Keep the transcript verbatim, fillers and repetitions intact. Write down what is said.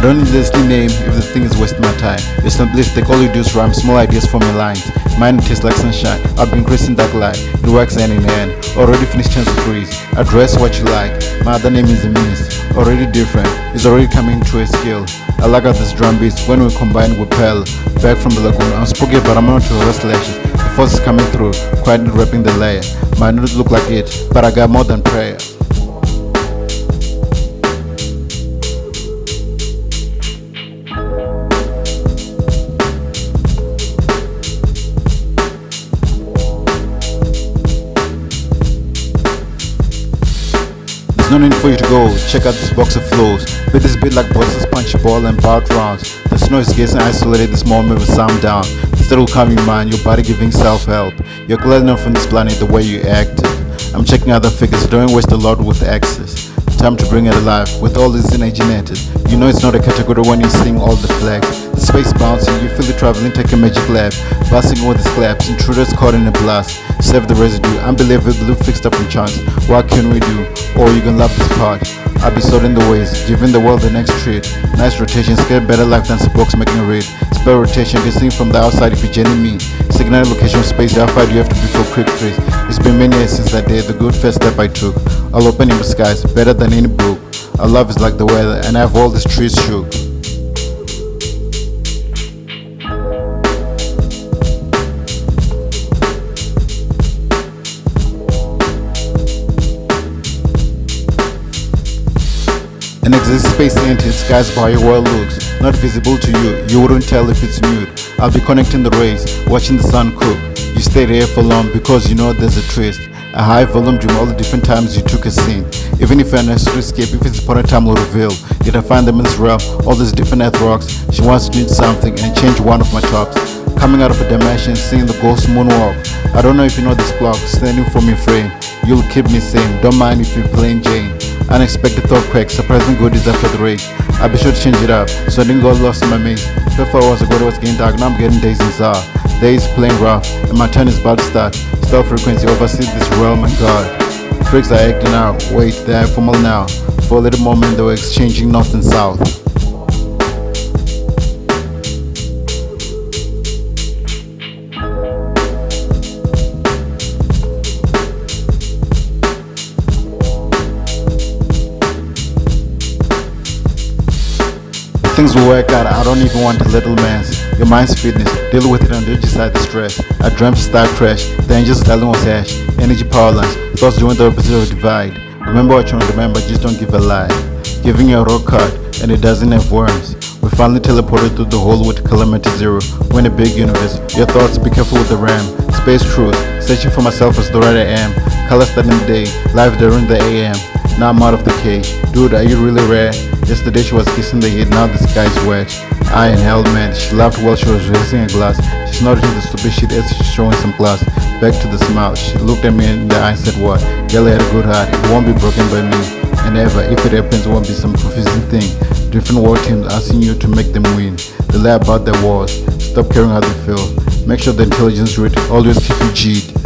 I don't need a listening name if the thing is wasting my time. You're simplistic, all you do is rhyme small ideas for my lines. Mine tastes like sunshine, I've been increasing dark light. It works hand in hand, already finished ten degrees. Address what you like, my other name is the means. Already different, it's already coming to a skill. I like how this drum beats when we combine with Pearl. Back from the lagoon, I'm spooky but I'm not to rust lashes. The force is coming through, quietly wrapping the layer. Might not look like it, but I got more than prayer. No need for you to go, check out this box of flows. Beat this beat like bosses, punch your ball and bout rounds. The snow is getting isolated this moment with sound down. Instead will calm your mind, your body giving self-help. You're glad enough from this planet the way you acted. I'm checking out the figures, don't waste a lot with access. Time to bring it alive, with all this energy netted. You know it's not a category when you sing all the flags. The space bouncing, you feel it traveling, take a magic lap. Busting with the claps, intruders caught in a blast. Save the residue, unbelievably fixed up from chance. What can we do? Oh, you gonna love this part. I'll be sorting the ways, giving the world the next treat. Nice rotations, get better life than the box making a read. Spell rotation, get seen from the outside if you're joining me. Signal location space, how far do you have to be for quick freeze? It's been many years since that day, the good first step I took. I'll open in the skies, better than any book. Our love is like the weather, and I have all these trees shook. An existing space entity skies by your world looks not visible to you, you wouldn't tell if it's mute. I'll be connecting the rays, watching the sun cook. You stayed here for long because you know there's a twist. A high volume dream all the different times you took a scene. Even if you're necessary escape, if it's upon a time will reveal. Yet I find them in this realm, all these different earth rocks. She wants to need something and change one of my tops. Coming out of a dimension, seeing the ghost moonwalk. I don't know if you know this clock, standing for me frame. You'll keep me sane, don't mind if you're playing Jane. Unexpected thought crack, surprising goodies after the rage. I'll be sure to change it up, so I didn't go lost in my maze. Before I was ago, it was getting dark, now I'm getting days in Zar. Days playing rough, and my turn is about to start. Star frequency oversees this realm and God. Freaks are acting out, wait, they're informal now. For a little moment they were exchanging north and south. Things will work out, I don't even want a little man's. Your mind's fitness, deal with it and don't decide the stress. I dreamt Star Crash, the angels telling was ash. Energy power lines, thoughts doing the opposite of divide. Remember what you want to remember, just don't give a lie. Giving you a rock card, and it doesn't have worms. We finally teleported through the hole with calamity zero. We're in a big universe, your thoughts, be careful with the ram. Space cruise, searching for myself as the right I am. Color starting the day, live during the A M. Now I'm out of the cage. Dude, are you really rare? Yesterday she was kissing the heat, now the sky's wet. I inhaled man, she laughed while she was raising a glass. She nodded the stupid shit as she's showing some class. Back to the smile, she looked at me in the eye and said what? Girl had a good heart, it won't be broken by me. And ever, if it happens, it won't be some confusing thing. Different war teams asking you to make them win. They lie about their wars, stop caring how they feel. Make sure the intelligence rate always keep you G'd.